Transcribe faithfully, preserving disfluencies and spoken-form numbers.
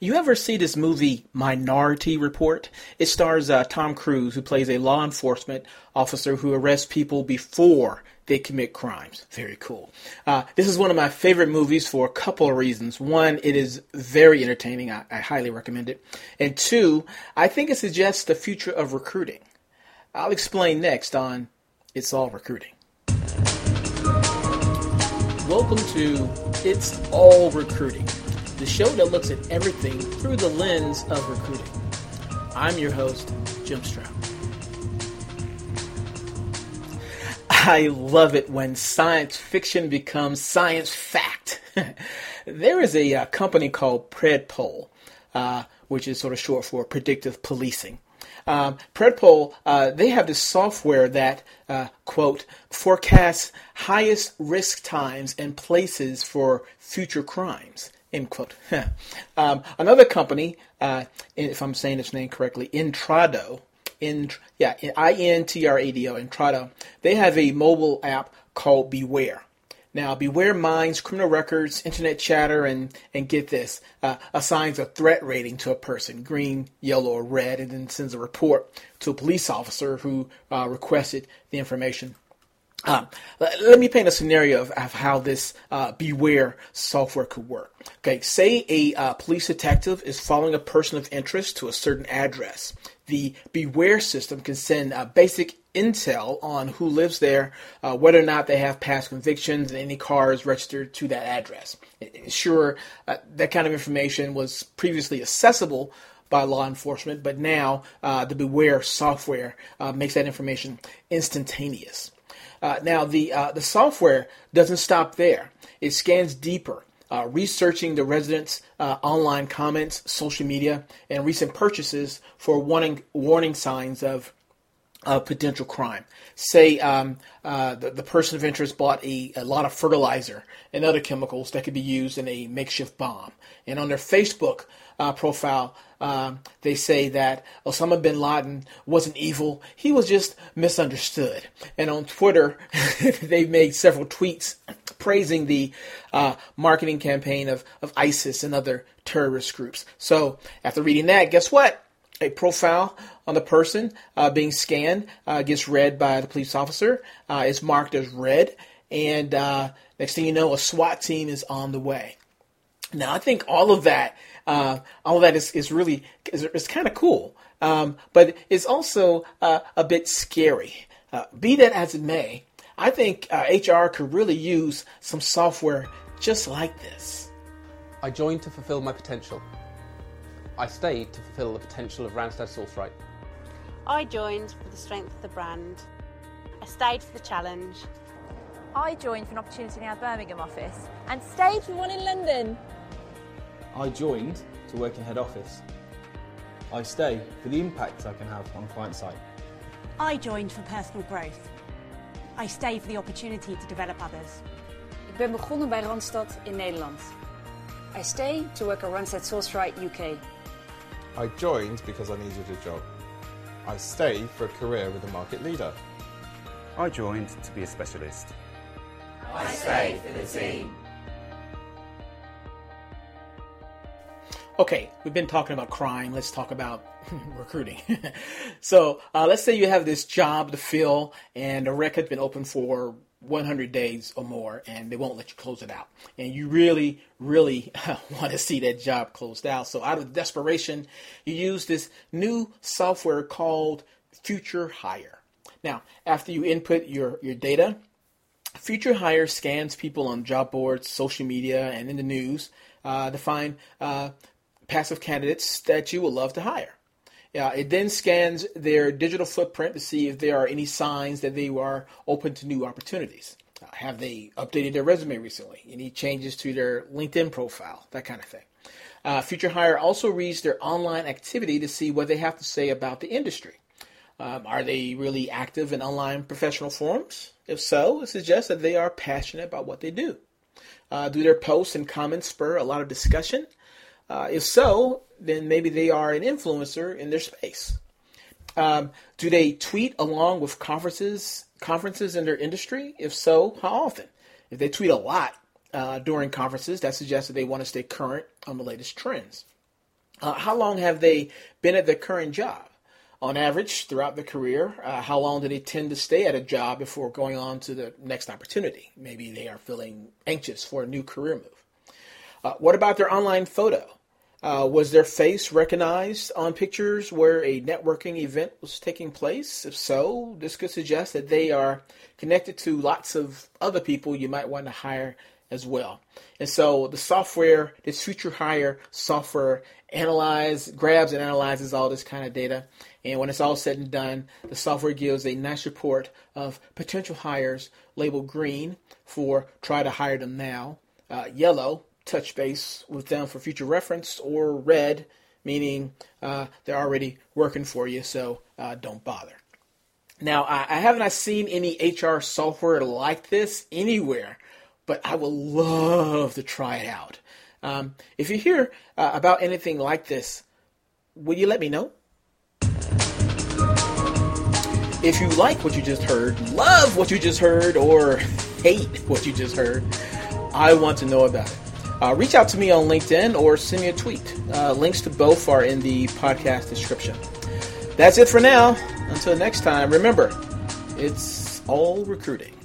You ever see this movie Minority Report? It stars uh, Tom Cruise, who plays a law enforcement officer who arrests people before they commit crimes. Very cool. Uh, this is one of my favorite movies for a couple of reasons. One, it is very entertaining. I, I highly recommend it. And two, I think it suggests the future of recruiting. I'll explain next on It's All Recruiting. Welcome to It's All Recruiting, the show that looks at everything through the lens of recruiting. I'm your host, Jim Stroud. I love it when science fiction becomes science fact. There is a uh, company called Predpol, uh, which is sort of short for predictive policing. Um, Predpol, uh, they have this software that, uh, quote, forecasts highest risk times and places for future crimes, end quote. um, another company, uh, if I'm saying its name correctly, Intrado, in, yeah, I N T R A D O, Intrado, they have a mobile app called Beware. Now, Beware mines criminal records, internet chatter, and, and get this, uh, assigns a threat rating to a person, green, yellow, or red, and then sends a report to a police officer who uh, requested the information. Um, let me paint a scenario of, of how this uh, Beware software could work. Okay, say a uh, police detective is following a person of interest to a certain address. The Beware system can send uh, basic intel on who lives there, uh, whether or not they have past convictions, and any cars registered to that address. Sure, uh, that kind of information was previously accessible by law enforcement, but now uh, the Beware software uh, makes that information instantaneous. Uh, now, the uh, the software doesn't stop there. It scans deeper, uh, researching the residents' uh, online comments, social media, and recent purchases for warning warning signs of uh, potential crime. Say um, uh, the, the person of interest bought a, a lot of fertilizer and other chemicals that could be used in a makeshift bomb. And on their Facebook uh, profile, um, they say that Osama bin Laden wasn't evil, he was just misunderstood. And on Twitter, they made several tweets praising the uh, marketing campaign of, of ISIS and other terrorist groups. So after reading that, guess what? A profile on the person uh, being scanned uh, gets read by the police officer. Uh, it's marked as red. And uh, next thing you know, a SWAT team is on the way. Now, I think all of that, uh, all of that is, is really, is, is kind of cool. Um, but it's also uh, a bit scary. Uh, be that as it may, I think uh, H R could really use some software just like this. I joined to fulfill my potential. I stayed to fulfill the potential of Randstad Sourceright. I joined for the strength of the brand. I stayed for the challenge. I joined for an opportunity in our Birmingham office and stayed for one in London. I joined to work in head office. I stay for the impact I can have on client side. I joined for personal growth. I stay for the opportunity to develop others. Ik ben begonnen bij Randstad in Nederland. I stay to work at Randstad Sourceright U K. I joined because I needed a job. I stay for a career with a market leader. I joined to be a specialist. I stay for the team. Okay, we've been talking about crime. Let's talk about recruiting. So uh, let's say you have this job to fill and the record's been open for one hundred days or more and they won't let you close it out. And you really, really want to see that job closed out. So out of desperation, you use this new software called Future Hire. Now, after you input your, your data, Future Hire scans people on job boards, social media, and in the news uh, to find uh, passive candidates that you would love to hire. Uh, it then scans their digital footprint to see if there are any signs that they are open to new opportunities. Uh, have they updated their resume recently? Any changes to their LinkedIn profile? That kind of thing. Uh, Future Hire also reads their online activity to see what they have to say about the industry. Um, are they really active in online professional forums? If so, it suggests that they are passionate about what they do. Uh, do their posts and comments spur a lot of discussion? Uh, if so, then maybe they are an influencer in their space. Um, do they tweet along with conferences conferences in their industry? If so, how often? If they tweet a lot uh, during conferences, that suggests that they want to stay current on the latest trends. Uh, how long have they been at their current job? On average, throughout their career, uh, how long do they tend to stay at a job before going on to the next opportunity? Maybe they are feeling anxious for a new career move. Uh, what about their online photo? Uh, was their face recognized on pictures where a networking event was taking place? If so, this could suggest that they are connected to lots of other people you might want to hire as well. And so the software, this Future Hire software, analyze, grabs and analyzes all this kind of data. And when it's all said and done, the software gives a nice report of potential hires labeled green for try to hire them now, uh, yellow, touch base with them for future reference, or red, meaning uh, they're already working for you, so uh, don't bother. Now, I, I haven't seen any H R software like this anywhere, but I would love to try it out. Um, if you hear uh, about anything like this, will you let me know? If you like what you just heard, love what you just heard, or hate what you just heard, I want to know about it. Uh, reach out to me on LinkedIn or send me a tweet. Uh, links to both are in the podcast description. That's it for now. Until next time, remember, it's all recruiting.